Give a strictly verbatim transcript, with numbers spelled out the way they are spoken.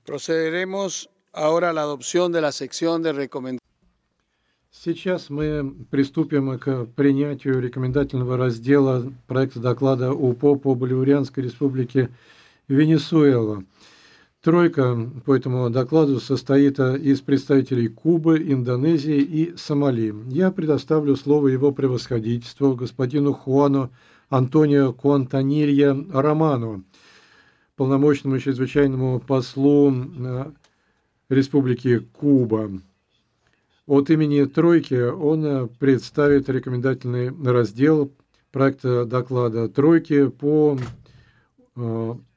Procederemos ahora a la adopción de la sección de recomendaciones. Сейчас мы приступим к принятию рекомендательного раздела проекта доклада УПО по Боливарианской Республике Венесуэла. Тройка по этому докладу состоит из представителей Кубы, Индонезии и Сомали. Я предоставлю слово его превосходительству господину Хуану Антонио Куантанилья Роману, полномочному чрезвычайному послу Республики Куба. От имени Тройки он представит рекомендательный раздел проекта доклада Тройки по